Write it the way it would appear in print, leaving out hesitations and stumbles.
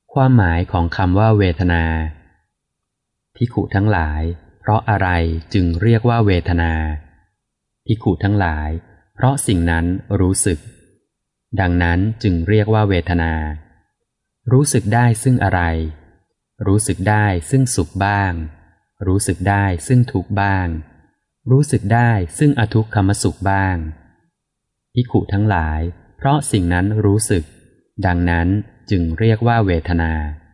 ความหมายของคำว่าเวทนาภิกขุทั้งหลายเพราะอะไรจึงเรียกว่าเวทนาภิกขุทั้งหลายเพราะสิ่งนั้นรู้สึกดังนั้นจึงเรียกว่าเวทนารู้สึกได้ซึ่งอะไรรู้สึกได้ซึ่งสุขบ้างรู้สึกได้ซึ่งทุกข์บ้างรู้สึกได้ซึ่งอทุกขมสุขบ้างภิกขุทั้งหลายเพราะสิ่งนั้นรู้สึกดังนั้นจึงเรียกว่าเวทนา